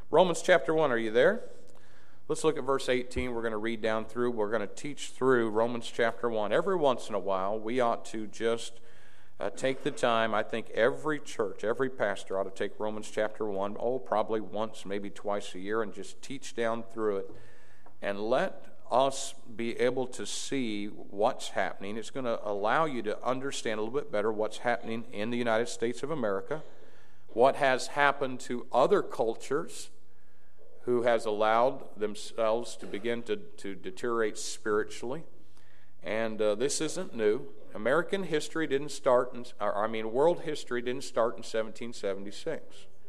Romans chapter 1, are you there? Let's look at verse 18. We're going to read down through. We're going to teach through Romans chapter 1. Every once in a while, we ought to just take the time. I think every church, every pastor ought to take Romans chapter 1, probably once, maybe twice a year, and just teach down through it. And let us be able to see what's happening. It's going to allow you to understand a little bit better what's happening in the United States of America, what has happened to other cultures who has allowed themselves to begin to deteriorate spiritually. And this isn't new. American history didn't start, world history didn't start in 1776.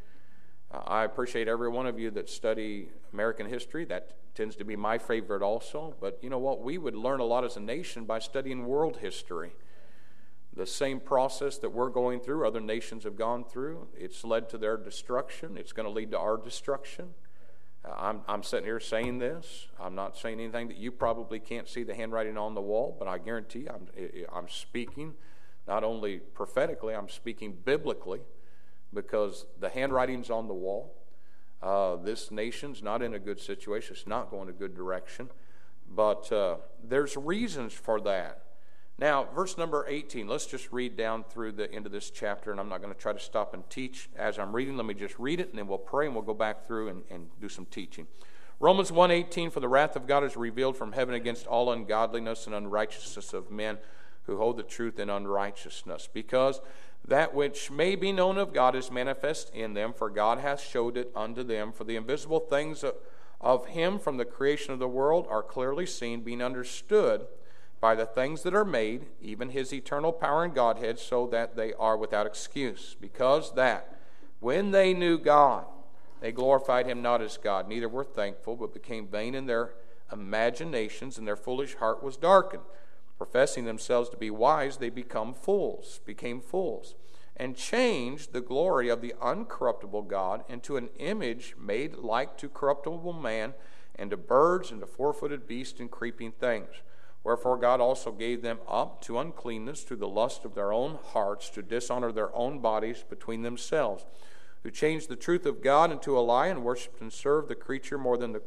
I appreciate every one of you that study American history. That tends to be my favorite also. But you know what? We would learn a lot as a nation by studying world history. The same process that we're going through, other nations have gone through. It's led to their destruction. It's going to lead to our destruction. I'm sitting here saying this. I'm not saying anything that you probably can't see the handwriting on the wall, but I guarantee I'm speaking not only prophetically, I'm speaking biblically, because the handwriting's on the wall. This nation's not in a good situation. It's not going a good direction. But there's reasons for that. Now, verse number 18, let's just read down through the end of this chapter, and I'm not going to try to stop and teach as I'm reading. Let me just read it, and then we'll pray, and we'll go back through and do some teaching. Romans 1:18, for the wrath of God is revealed from heaven against all ungodliness and unrighteousness of men who hold the truth in unrighteousness, because that which may be known of God is manifest in them, for God hath showed it unto them. For the invisible things of him from the creation of the world are clearly seen, being understood by the things that are made, even his eternal power and Godhead, so that they are without excuse. Because that, when they knew God, they glorified him not as God, neither were thankful, but became vain in their imaginations, and their foolish heart was darkened. Professing themselves to be wise, they became fools, and changed the glory of the uncorruptible God into an image made like to corruptible man, and to birds, and to four-footed beasts, and creeping things. Wherefore God also gave them up to uncleanness through the lust of their own hearts, to dishonor their own bodies between themselves, who changed the truth of God into a lie, and worshipped and served the creature more than the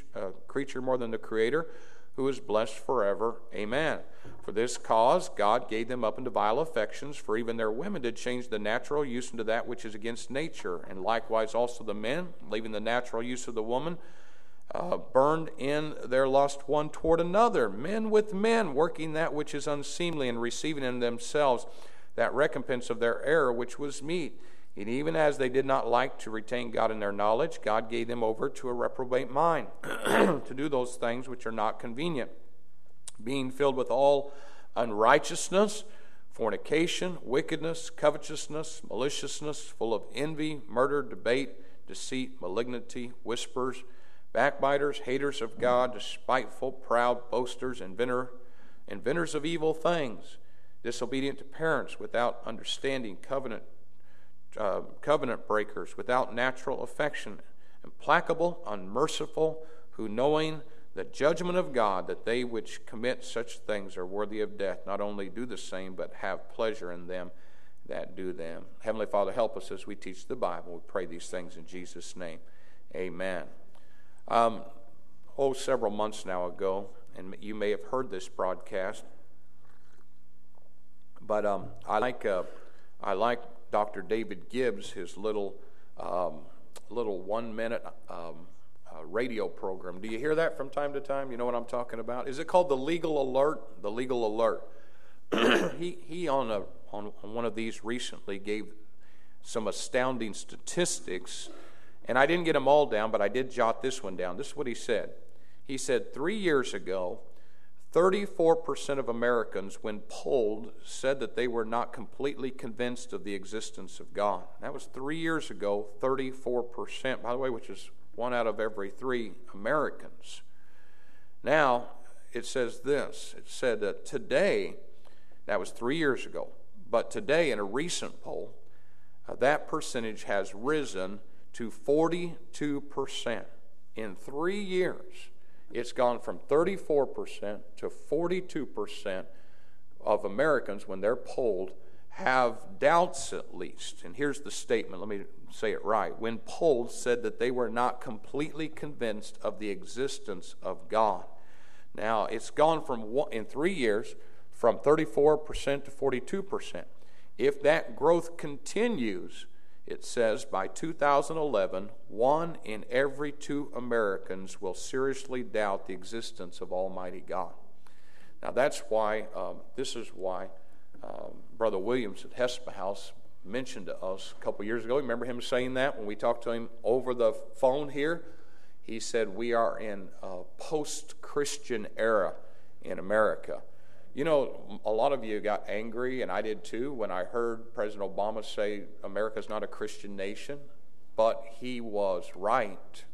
Creator, who is blessed forever. Amen. For this cause God gave them up into vile affections, for even their women did change the natural use into that which is against nature, and likewise also the men, leaving the natural use of the woman, burned in their lust one toward another, men with men, working that which is unseemly, and receiving in themselves that recompense of their error which was meet. And even as they did not like to retain God in their knowledge, God gave them over to a reprobate mind, to do those things which are not convenient, being filled with all unrighteousness, fornication, wickedness, covetousness, maliciousness, full of envy, murder, debate, deceit, malignity, whispers, backbiters, haters of God, despiteful, proud, boasters, inventors of evil things, disobedient to parents, without understanding, covenant breakers, without natural affection, implacable, unmerciful, who knowing the judgment of God, that they which commit such things are worthy of death, not only do the same, but have pleasure in them that do them. Heavenly Father, help us as we teach the Bible. We pray these things in Jesus' name. Amen. Several months now ago, and you may have heard this broadcast, but I like Dr. David Gibbs, his little 1 minute radio program. Do you hear that from time to time? You know what I'm talking about? Is it called The Legal Alert? The Legal Alert. he on one of these recently gave some astounding statistics. And I didn't get them all down, but I did jot this one down. This is what he said. He said 3 years ago, 34% of Americans, when polled, said that they were not completely convinced of the existence of God. That was 3 years ago, 34%, by the way, which is 1 out of every 3 Americans. Now, it says this. It said that today, that was 3 years ago, but today in a recent poll, that percentage has risen to 42%. In 3 years, it's gone from 34% to 42% of Americans, when they're polled, have doubts at least. And here's the statement, let me say it right. When polled, said that they were not completely convinced of the existence of God. Now, it's gone in 3 years from 34% to 42%. If that growth continues, it says by 2011, 1 in every 2 Americans will seriously doubt the existence of Almighty God. Now, this is why Brother Williams at Hespa House mentioned to us a couple years ago. Remember him saying that when we talked to him over the phone here? He said we are in a post-Christian era in America. You know, a lot of you got angry, and I did too, when I heard President Obama say America's not a Christian nation, but he was right.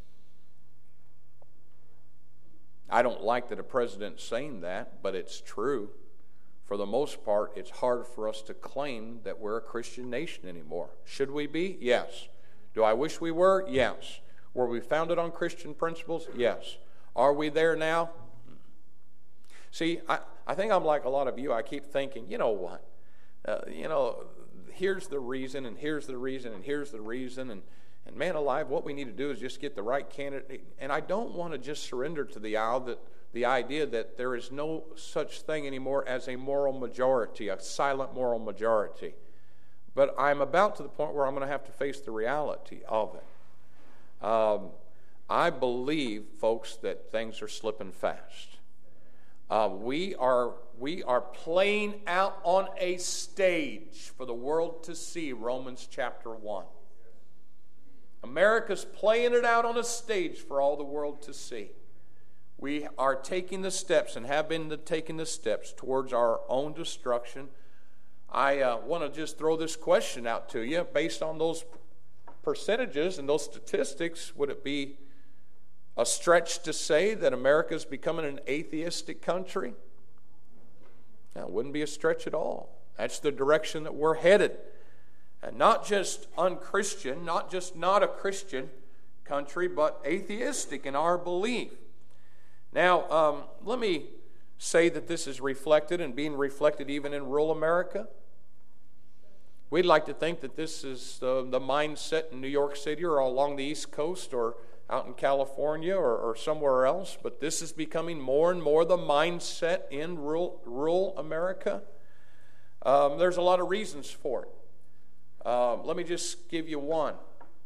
I don't like that a president's saying that, but it's true. For the most part, it's hard for us to claim that we're a Christian nation anymore. Should we be? Yes. Do I wish we were? Yes. Were we founded on Christian principles? Yes. Are we there now? See, I think I'm like a lot of you. I keep thinking, you know what? Here's the reason, and here's the reason, and here's the reason. And man alive, what we need to do is just get the right candidate. And I don't want to just surrender to the idea that there is no such thing anymore as a moral majority, a silent moral majority. But I'm about to the point where I'm going to have to face the reality of it. I believe, folks, that things are slipping fast. We are playing out on a stage for the world to see Romans chapter 1. America's playing it out on a stage for all the world to see. We are taking the steps and have been taking the steps towards our own destruction. I want to just throw this question out to you. Based on those percentages and those statistics, would it be a stretch to say that America is becoming an atheistic country? No, it wouldn't be a stretch at all. That's the direction that we're headed. And not just unchristian, not just not a Christian country, but atheistic in our belief. Now, let me say that this is reflected and being reflected even in rural America. We'd like to think that this is the mindset in New York City or along the East Coast or out in California or somewhere else, but this is becoming more and more the mindset in rural America. There's a lot of reasons for it. Let me just give you one.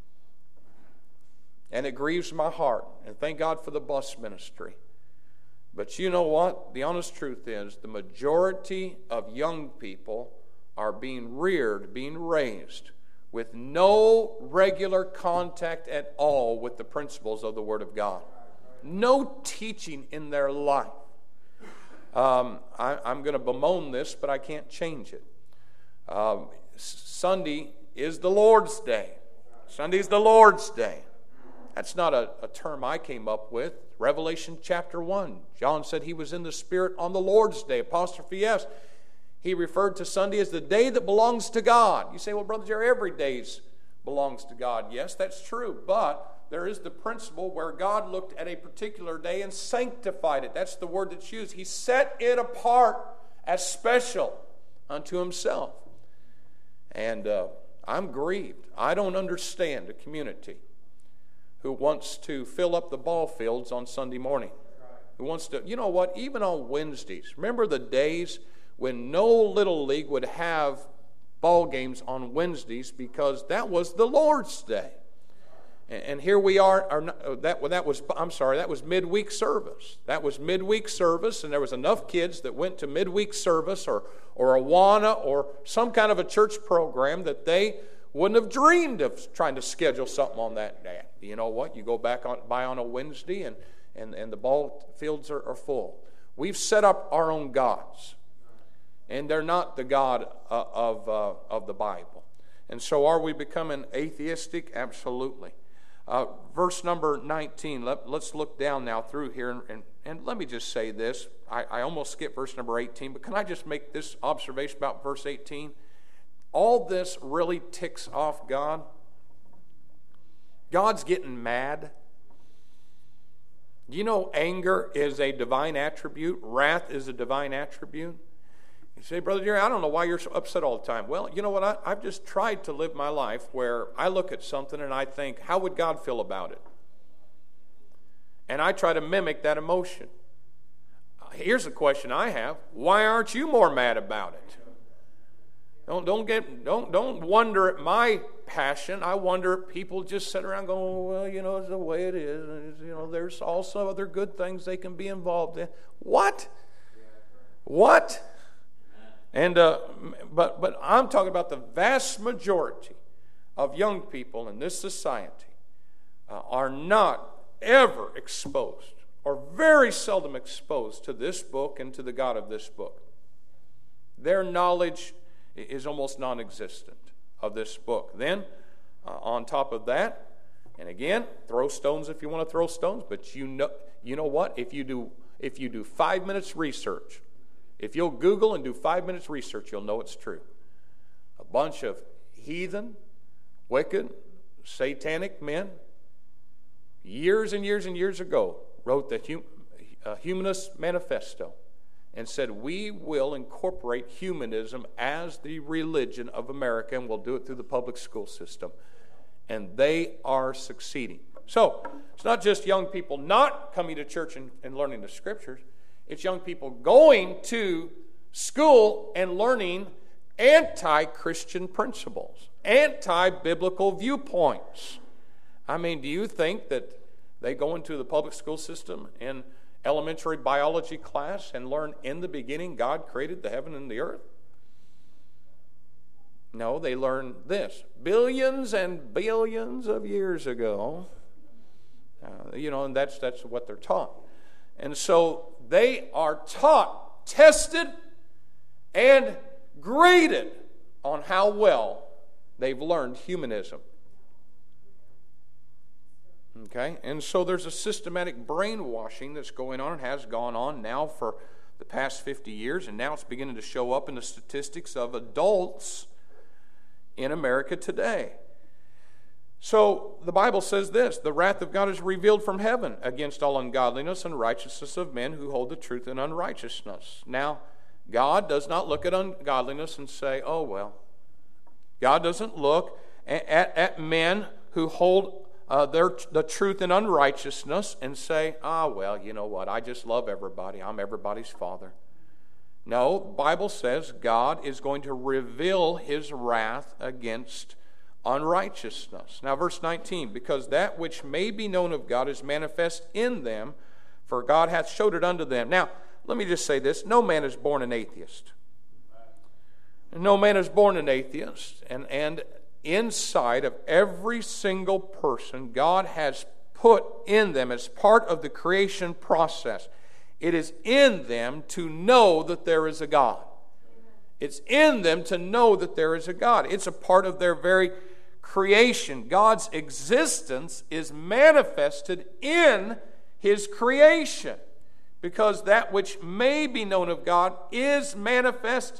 And it grieves my heart. And thank God for the bus ministry. But you know what? The honest truth is the majority of young people are being raised with no regular contact at all with the principles of the Word of God. No teaching in their life. I'm going to bemoan this, but I can't change it. Sunday is the Lord's Day. Sunday's the Lord's Day. That's not a term I came up with. Revelation chapter 1. John said he was in the Spirit on the Lord's Day. Apostrophe S. He referred to Sunday as the day that belongs to God. You say, well, Brother Jerry, every day belongs to God. Yes, that's true. But there is the principle where God looked at a particular day and sanctified it. That's the word that's used. He set it apart as special unto Himself. And I'm grieved. I don't understand a community who wants to fill up the ball fields on Sunday morning. Who wants to, you know what, even on Wednesdays. Remember the days when no Little League would have ball games on Wednesdays because that was the Lord's Day. And here we are, that was midweek service. That was midweek service, and there was enough kids that went to midweek service or Awana or some kind of a church program that they wouldn't have dreamed of trying to schedule something on that day. You know what? You go by on a Wednesday and the ball fields are full. We've set up our own gods, and they're not the God of the Bible. And so are we becoming atheistic? Absolutely. Verse number 19, let's look down now through here, and let me just say this. I almost skipped verse number 18, but can I just make this observation about verse 18? All this really ticks off God. God's getting mad. You know, anger is a divine attribute. Wrath is a divine attribute. You say, Brother Jerry, I don't know why you're so upset all the time. Well, you know what? I've just tried to live my life where I look at something and I think, how would God feel about it? And I try to mimic that emotion. Here's the question I have. Why aren't you more mad about it? Don't wonder at my passion. I wonder if people just sit around going, well, you know, it's the way it is. You know, there's also other good things they can be involved in. What? And but I'm talking about the vast majority of young people in this society are not ever exposed, or very seldom exposed, to this book and to the God of this book. Their knowledge is almost non-existent of this book. Then, on top of that, and again, throw stones if you want to throw stones, but you know what? If you do 5 minutes research, if you'll Google and do 5 minutes research, you'll know it's true. A bunch of heathen, wicked, satanic men, years and years and years ago, wrote the Humanist Manifesto and said, we will incorporate humanism as the religion of America, and we'll do it through the public school system. And they are succeeding. So, it's not just young people not coming to church and learning the Scriptures. It's young people going to school and learning anti-Christian principles, anti-biblical viewpoints. I mean, do you think that they go into the public school system in elementary biology class and learn in the beginning God created the heaven and the earth? No, they learn this. Billions and billions of years ago, and that's what they're taught. And so they are taught, tested, and graded on how well they've learned humanism. Okay? And so there's a systematic brainwashing that's going on and has gone on now for the past 50 years, and now it's beginning to show up in the statistics of adults in America today. So the Bible says this, the wrath of God is revealed from heaven against all ungodliness and righteousness of men who hold the truth in unrighteousness. Now, God does not look at ungodliness and say, oh, well. God doesn't look at men who hold the truth in unrighteousness and say, well, you know what, I just love everybody. I'm everybody's father. No, the Bible says God is going to reveal his wrath against unrighteousness. Now, verse 19, because that which may be known of God is manifest in them, for God hath showed it unto them. Now, let me just say this. No man is born an atheist. No man is born an atheist. And inside of every single person, God has put in them as part of the creation process. It is in them to know that there is a God. It's in them to know that there is a God. It's a part of their very creation. God's existence is manifested in his creation, because that which may be known of God is manifest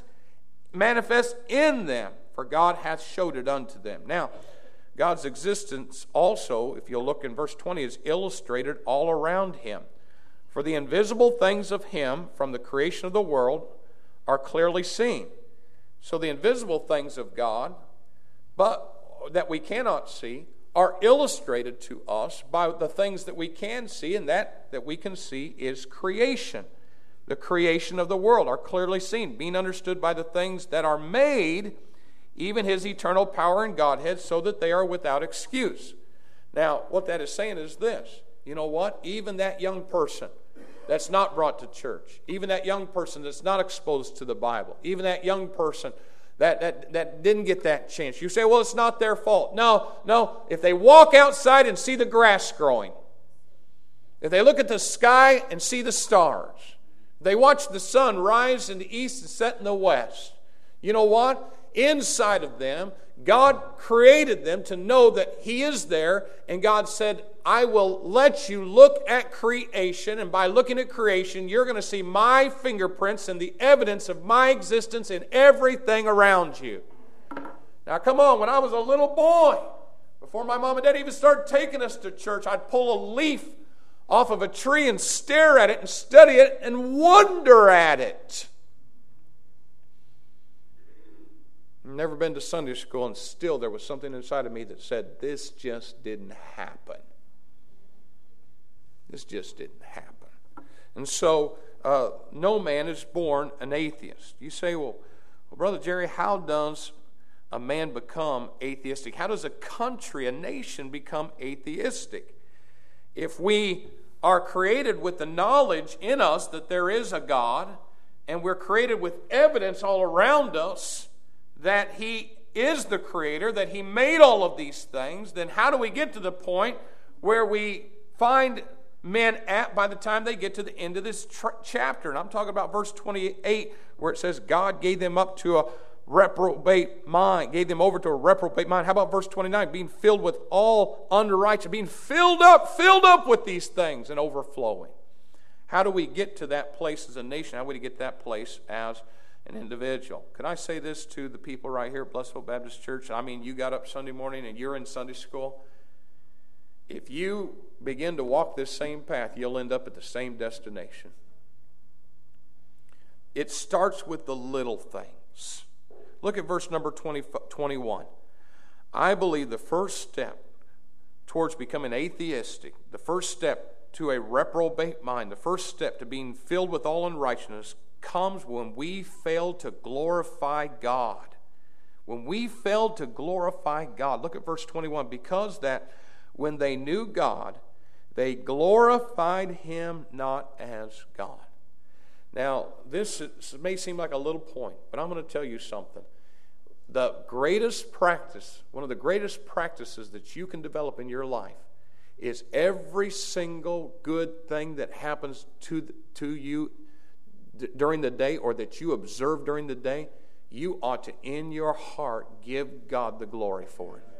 in them, for God hath showed it unto them. Now, God's existence also, if you'll look in verse 20, is illustrated all around him. For the invisible things of him from the creation of the world are clearly seen. So the invisible things of God, but that we cannot see, are illustrated to us by the things that we can see, and that we can see is creation. The creation of the world are clearly seen, being understood by the things that are made, even his eternal power and Godhead, so that they are without excuse. Now, what that is saying is this. You know what? Even that young person that's not brought to church, even that young person that's not exposed to the Bible, even that young person that didn't get that chance. You say, well, it's not their fault. No. If they walk outside and see the grass growing, if they look at the sky and see the stars, if they watch the sun rise in the east and set in the west, you know what? Inside of them, God created them to know that he is there, and God said, I will let you look at creation, and by looking at creation, you're going to see my fingerprints and the evidence of my existence in everything around you. Now, come on, when I was a little boy, before my mom and dad even started taking us to church, I'd pull a leaf off of a tree and stare at it and study it and wonder at it. Never been to Sunday school, and still there was something inside of me that said, this just didn't happen. This just didn't happen. And so, no man is born an atheist. You say, well, Brother Jerry, how does a man become atheistic? How does a country, a nation become atheistic? If we are created with the knowledge in us that there is a God, and we're created with evidence all around us that He is the Creator, that He made all of these things, then how do we get to the point where we find men at by the time they get to the end of this chapter? And I'm talking about verse 28, where it says God gave them up to a reprobate mind, gave them over to a reprobate mind. How about verse 29? Being filled with all unrighteousness, being filled up with these things and overflowing. How do we get to that place as a nation? How do we get that place as an individual? Can I say this to the people right here at Blessed Hope Baptist Church? I mean, you got up Sunday morning and you're in Sunday school. If you begin to walk this same path, you'll end up at the same destination. It starts with the little things. Look at verse number 21. I believe the first step towards becoming atheistic, the first step to a reprobate mind, the first step to being filled with all unrighteousness comes when we fail to glorify God. When we fail to glorify God. Look at verse 21. Because that when they knew God, they glorified Him not as God. Now, this may seem like a little point, but I'm going to tell you something. The greatest practice, one of the greatest practices that you can develop in your life is every single good thing that happens to you during the day or that you observe during the day, you ought to, in your heart, give God the glory for it.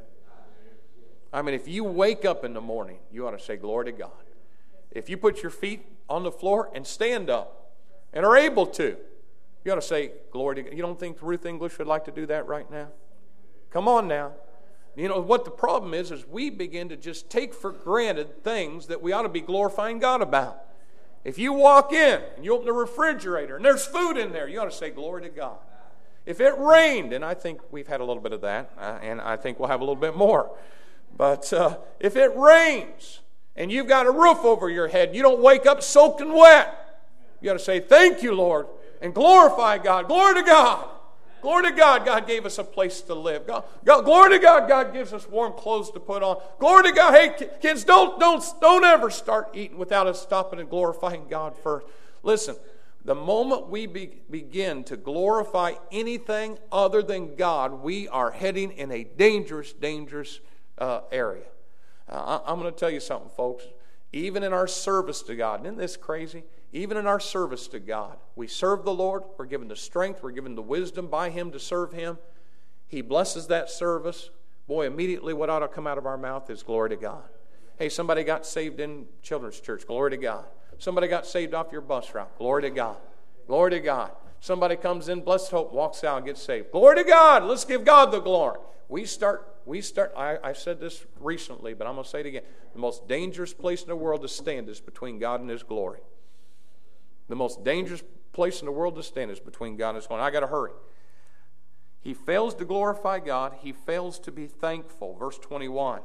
I mean, if you wake up in the morning, you ought to say, glory to God. If you put your feet on the floor and stand up, and are able to, you ought to say, glory to God. You don't think Ruth English would like to do that right now? Come on now. You know, what the problem is we begin to just take for granted things that we ought to be glorifying God about. If you walk in and you open the refrigerator and there's food in there, you ought to say, glory to God. If it rained, and I think we've had a little bit of that, and I think we'll have a little bit more. But if it rains and you've got a roof over your head, you don't wake up soaked and wet. You got to say, thank you, Lord, and glorify God. Glory to God. Glory to God, God gave us a place to live. Glory to God, God gives us warm clothes to put on. Glory to God. Hey, kids, don't ever start eating without us stopping and glorifying God first. Listen, the moment we begin to glorify anything other than God, we are heading in a dangerous, dangerous area. I'm going to tell you something, folks. Even in our service to God, isn't this crazy? Even in our service to God, we serve the Lord. We're given the strength. We're given the wisdom by Him to serve Him. He blesses that service. Boy, immediately what ought to come out of our mouth is glory to God. Hey, somebody got saved in children's church. Glory to God. Somebody got saved off your bus route. Glory to God. Glory to God. Somebody comes in, Blessed Hope, walks out and gets saved. Glory to God. Let's give God the glory. We start. I said this recently, but I'm going to say it again. The most dangerous place in the world to stand is between God and His glory. The most dangerous place in the world to stand is between God and His glory. I got to hurry. He fails to glorify God. He fails to be thankful. Verse 21.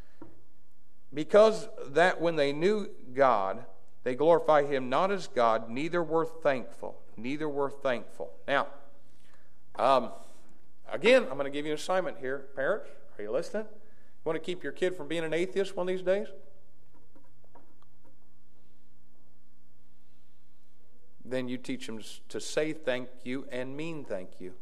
Because that when they knew God, they glorify Him not as God, neither were thankful. Neither were thankful. Now, again, I'm going to give you an assignment here. Parents, are you listening? You want to keep your kid from being an atheist one of these days? Then you teach them to say thank you and mean thank you.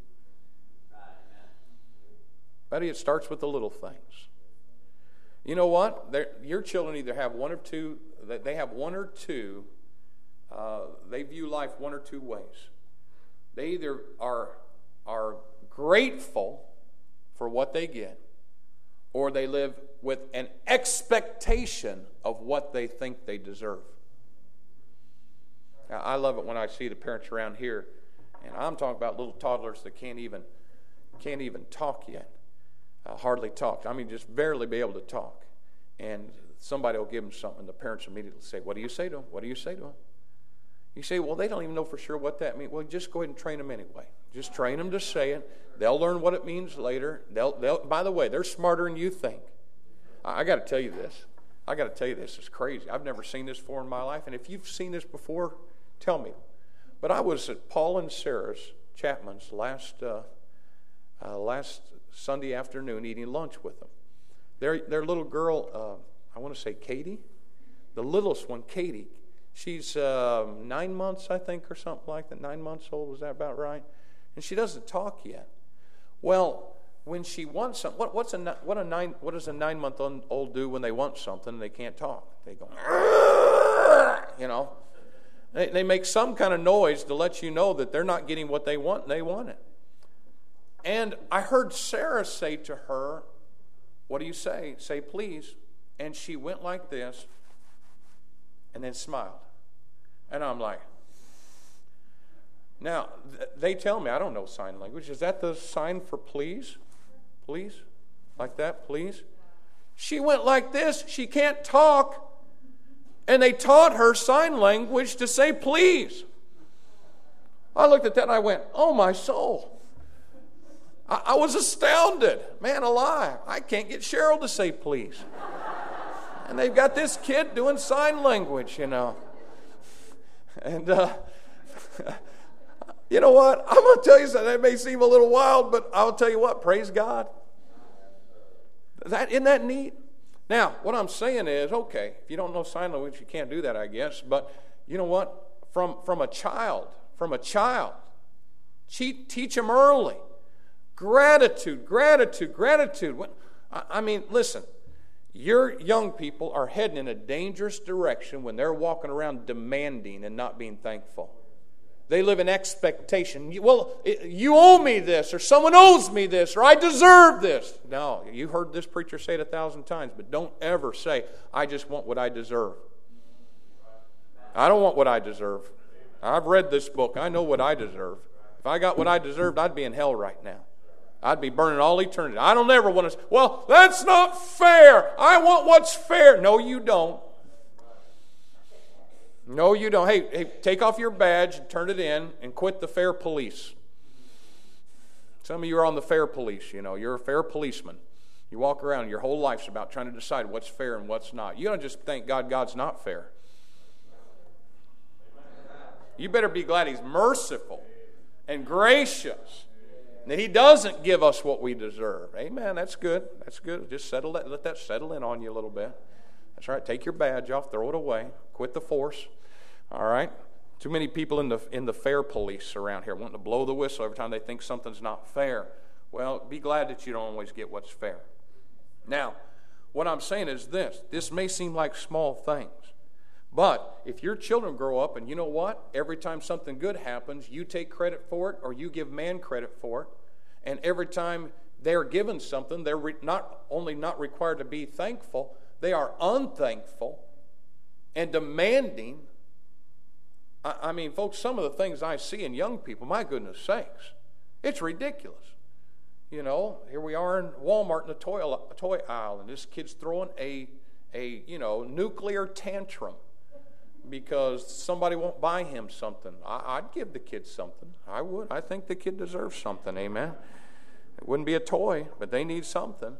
Buddy, it starts with the little things. You know what? Your children either have one or two. They have one or two. They view life one or two ways. They either are grateful for what they get, or they live with an expectation of what they think they deserve. Now, I love it when I see the parents around here, and I'm talking about little toddlers that can't even talk yet, hardly talk. I mean, just barely be able to talk. And somebody will give them something, and the parents immediately say, "What do you say to them? What do you say to them?" You say, well, they don't even know for sure what that means. Well, just go ahead and train them anyway. Just train them to say it. They'll learn what it means later. By the way, they're smarter than you think. I got to tell you this. It's crazy. I've never seen this before in my life. And if you've seen this before, tell me. But I was at Paul and Sarah's Chapman's last Sunday afternoon eating lunch with them. Their little girl, I want to say Katie, the littlest one, Katie. She's 9 months, I think, or something like that. 9 months old, is that about right? And she doesn't talk yet. Well, when she wants something, what does a 9-month-old do when they want something and they can't talk? They go, you know. They make some kind of noise to let you know that they're not getting what they want and they want it. And I heard Sarah say to her, what do you say? Say, please. And she went like this and then smiled. And I'm like, now, they tell me, I don't know sign language. Is that the sign for please? Please? Like that, please? She went like this. She can't talk. And they taught her sign language to say please. I looked at that and I went, oh my soul. I was astounded. Man alive. I can't get Cheryl to say please. And they've got this kid doing sign language, you know. And you know what? I'm going to tell you something. That may seem a little wild, but I'll tell you what. Praise God. Isn't that neat? Now, what I'm saying is, okay, if you don't know sign language, you can't do that, I guess. But you know what? From a child, teach them early. Gratitude. I mean, listen, your young people are heading in a dangerous direction when they're walking around demanding and not being thankful. They live in expectation. Well, you owe me this, or someone owes me this, or I deserve this. No, you heard this preacher say it 1,000 times, but don't ever say, I just want what I deserve. I don't want what I deserve. I've read this book. I know what I deserve. If I got what I deserved, I'd be in hell right now. I'd be burning all eternity. I don't ever want to say, well, that's not fair. I want what's fair. No, you don't. No, you don't. Hey, take off your badge, turn it in, and quit the fair police. Some of you are on the fair police, you know. You're a fair policeman. You walk around, your whole life's about trying to decide what's fair and what's not. You don't just thank God's not fair. You better be glad He's merciful and gracious, and that He doesn't give us what we deserve. Amen. That's good. That's good. Just let that settle in on you a little bit. That's right. Take your badge off, throw it away, quit the force. All right. Too many people in the fair police around here wanting to blow the whistle every time they think something's not fair. Well, be glad that you don't always get what's fair. Now, what I'm saying is this. This may seem like small things, but if your children grow up and you know what? Every time something good happens, you take credit for it or you give man credit for it, and every time they're given something, they're not only not required to be thankful, they are unthankful and demanding. I mean, folks, some of the things I see in young people, my goodness sakes, it's ridiculous. You know, here we are in Walmart in the toy aisle, and this kid's throwing a nuclear tantrum because somebody won't buy him something. I'd give the kid something. I would. I think the kid deserves something. Amen. It wouldn't be a toy, but they need something.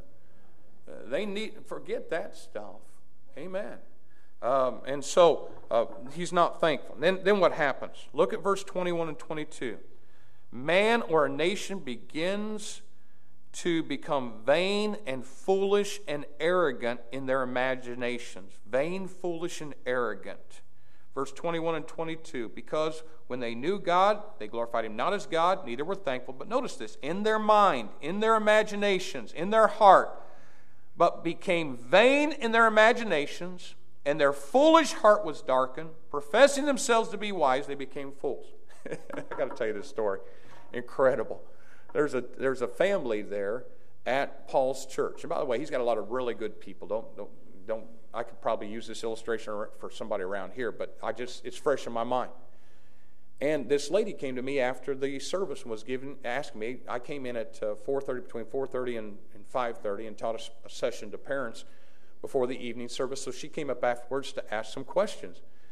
Forget that stuff. Amen. And so he's not thankful. Then what happens? Look at verse 21 and 22. Man or a nation begins to become vain and foolish and arrogant in their imaginations. Vain, foolish, and arrogant. Verse 21 and 22. Because when they knew God, they glorified Him not as God, neither were thankful. But notice this. In their mind, in their imaginations, in their heart, but became vain in their imaginations, and their foolish heart was darkened. Professing themselves to be wise, they became fools. I got to tell you this story. Incredible. There's a family there at Paul's church. And by the way, he's got a lot of really good people. Don't. I could probably use this illustration for somebody around here, but it's fresh in my mind. And this lady came to me after the service was given, asking me. I came in at 4:30, between 4:30 and 5:30, and taught a session to parents before the evening service. So she came up afterwards to ask some questions.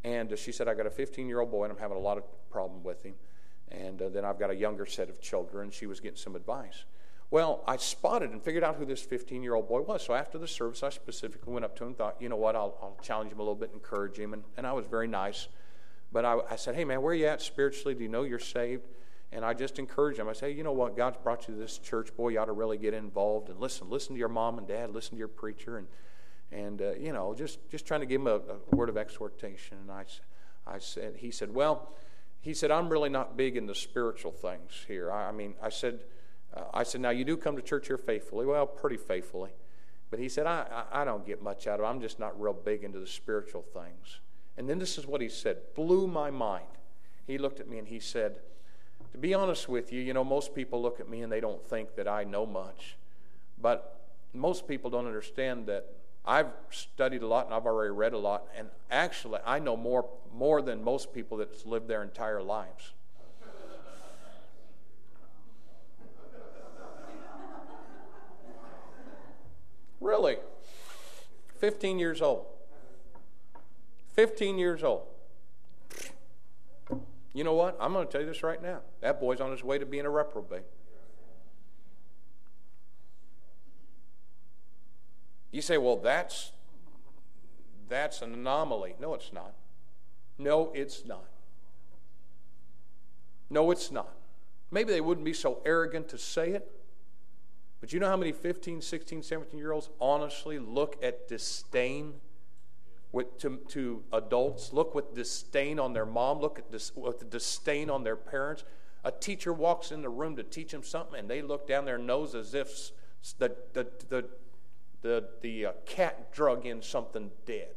And she said, I got a 15-year-old boy, and I'm having a lot of problem with him. And then I've got a younger set of children. She was getting some advice. Well, I spotted and figured out who this 15-year-old boy was. So after the service, I specifically went up to him and thought, you know what, I'll challenge him a little bit, encourage him. And I was very nice. But I said, hey, man, where are you at spiritually? Do you know you're saved? And I just encouraged him. I said, hey, you know what, God's brought you to this church. Boy, you ought to really get involved. And listen to your mom and dad. Listen to your preacher. And you know, just trying to give him a word of exhortation. And he said, I'm really not big into spiritual things here. I said, now you do come to church here faithfully. Well, pretty faithfully. But he said, I don't get much out of it. I'm just not real big into the spiritual things. And then this is what he said, blew my mind. He looked at me and he said, to be honest with you, you know, most people look at me and they don't think that I know much. But most people don't understand that I've studied a lot and I've already read a lot. And actually, I know more than most people that's lived their entire lives. Really? 15 years old. 15 years old. You know what? I'm going to tell you this right now. That boy's on his way to being a reprobate. You say, well, that's an anomaly. No, it's not. No, it's not. No, it's not. Maybe they wouldn't be so arrogant to say it. But you know how many 15, 16, 17-year-olds honestly look at disdain to adults? Look with disdain on their mom. Look at with disdain on their parents. A teacher walks in the room to teach them something, and they look down their nose as if the cat drug in something dead.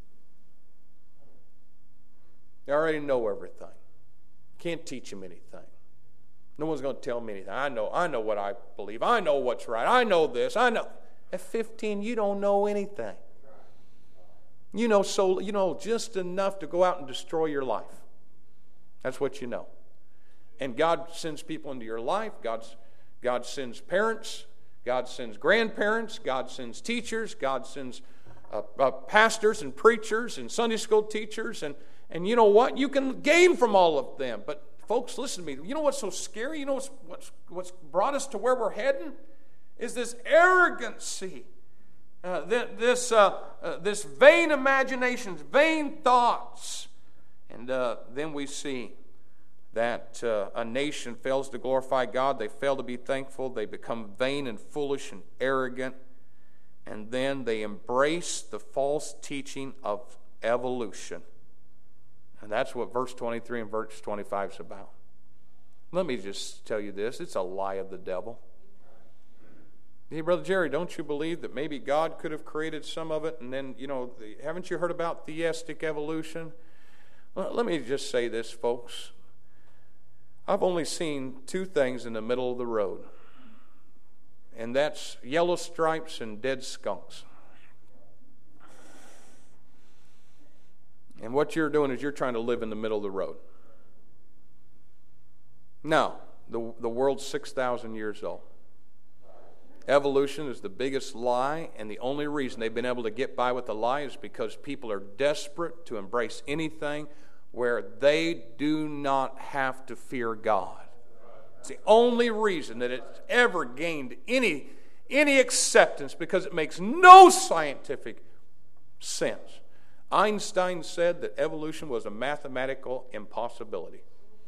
They already know everything. Can't teach them anything. No one's going to tell me anything. I know what I believe. I know what's right. I know this. I know. At 15, you don't know anything. You know just enough to go out and destroy your life. That's what you know. And God sends people into your life. God sends parents. God sends grandparents. God sends teachers. God sends pastors and preachers and Sunday school teachers. And you know what? You can gain from all of them. But folks, listen to me. You know what's so scary? You know what's brought us to where we're heading? Is this arrogancy. This vain imaginations, vain thoughts. And then we see that a nation fails to glorify God. They fail to be thankful. They become vain and foolish and arrogant. And then they embrace the false teaching of evolution. And that's what verse 23 and verse 25 is about. Let me just tell you this. It's a lie of the devil. Hey, Brother Jerry, don't you believe that maybe God could have created some of it? And then, haven't you heard about theistic evolution? Well, let me just say this, folks. I've only seen two things in the middle of the road. And that's yellow stripes and dead skunks. And what you're doing is you're trying to live in the middle of the road. Now, the world's 6,000 years old. Evolution is the biggest lie, and the only reason they've been able to get by with the lie is because people are desperate to embrace anything where they do not have to fear God. It's the only reason that it's ever gained any acceptance, because it makes no scientific sense. Einstein said that evolution was a mathematical impossibility.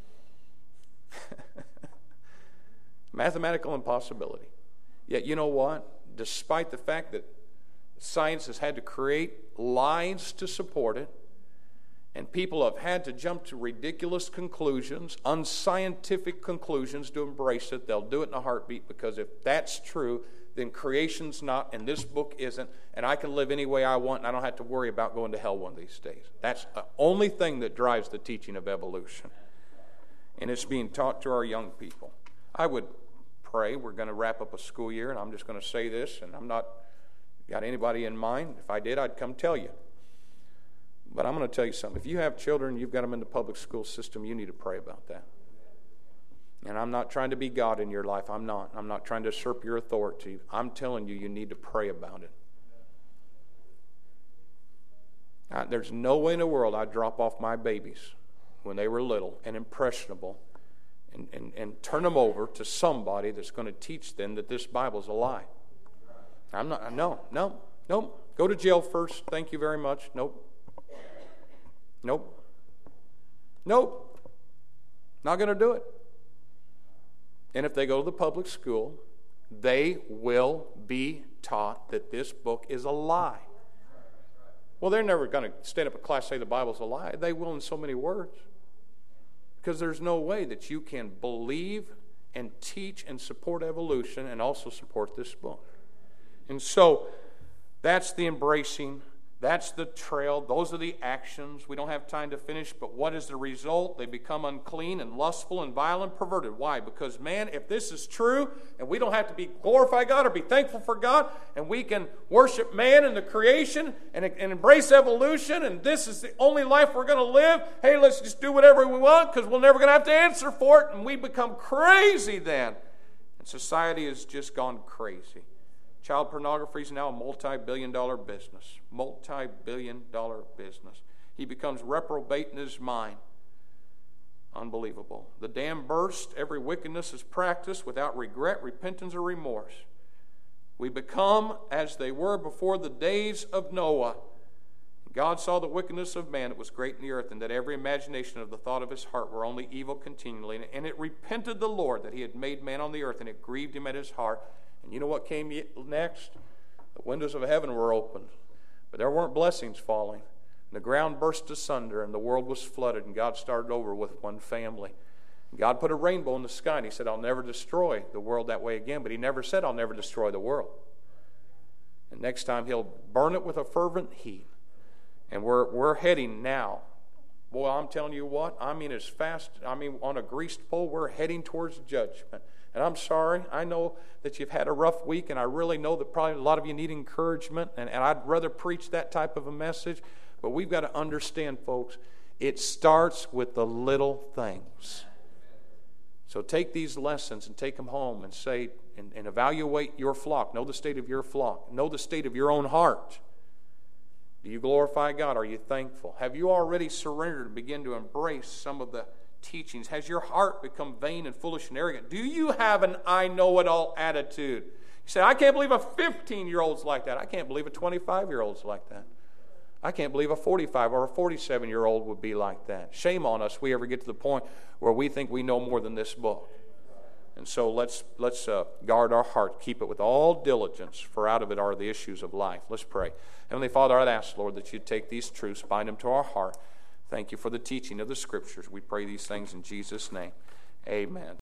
Mathematical impossibility. Yet you know what? Despite the fact that science has had to create lies to support it, and people have had to jump to ridiculous conclusions, unscientific conclusions to embrace it, they'll do it in a heartbeat, because if that's true, then creation's not, and this book isn't, and I can live any way I want, and I don't have to worry about going to hell one of these days. That's the only thing that drives the teaching of evolution. And it's being taught to our young people. I would pray. We're going to wrap up a school year, and I'm just going to say this, and I'm not got anybody in mind. If I did, I'd come tell you. But I'm going to tell you something. If you have children, you've got them in the public school system, you need to pray about that. And I'm not trying to be God in your life. I'm not. I'm not trying to usurp your authority. I'm telling you, you need to pray about it. There's no way in the world I'd drop off my babies when they were little and impressionable and turn them over to somebody that's going to teach them that this Bible's a lie. I'm not. No. Go to jail first. Thank you very much. Nope. Not going to do it. And if they go to the public school, they will be taught that this book is a lie. Well, they're never going to stand up in class and say the Bible's a lie. They will in so many words. Because there's no way that you can believe and teach and support evolution and also support this book. And so that's the embracing. That's the trail. Those are the actions. We don't have time to finish, but what is the result? They become unclean and lustful and vile and perverted. Why? Because, man, if this is true, and we don't have to glorify God or be thankful for God, and we can worship man and the creation and embrace evolution, and this is the only life we're going to live, hey, let's just do whatever we want because we're never going to have to answer for it, and we become crazy then. And society has just gone crazy. Child pornography is now a multi-billion-dollar business. Multi-billion-dollar business. He becomes reprobate in his mind. Unbelievable. The dam burst. Every wickedness is practiced without regret, repentance, or remorse. We become as they were before the days of Noah. God saw the wickedness of man, it was great in the earth, and that every imagination of the thought of his heart were only evil continually. And it repented the Lord that he had made man on the earth, and it grieved him at his heart. And you know what came next? The windows of heaven were opened, but there weren't blessings falling. And the ground burst asunder, and the world was flooded, and God started over with one family. And God put a rainbow in the sky, and he said, I'll never destroy the world that way again. But he never said, I'll never destroy the world. And next time, he'll burn it with a fervent heat. And we're heading now. Boy, I'm telling you what, as fast, on a greased pole, we're heading towards judgment. And I'm sorry, I know that you've had a rough week, and I really know that probably a lot of you need encouragement, and I'd rather preach that type of a message. But we've got to understand, folks, it starts with the little things. So take these lessons and take them home and say, and evaluate your flock. Know the state of your flock. Know the state of your own heart. Do you glorify God? Are you thankful? Have you already surrendered and begin to embrace some of the teachings? Has your heart become vain and foolish and arrogant? Do you have an I know it all attitude? You say, I can't believe a 15-year-old's like that. I can't believe a 25-year-old's like that. I can't believe a 45 or a 47-year-old would be like that. Shame on us if we ever get to the point where we think we know more than this book. And so let's guard our heart, keep it with all diligence, for out of it are the issues of life. Let's pray. Heavenly Father, I'd ask, Lord, that you'd take these truths, bind them to our heart. Thank you for the teaching of the Scriptures. We pray these things in Jesus' name. Amen.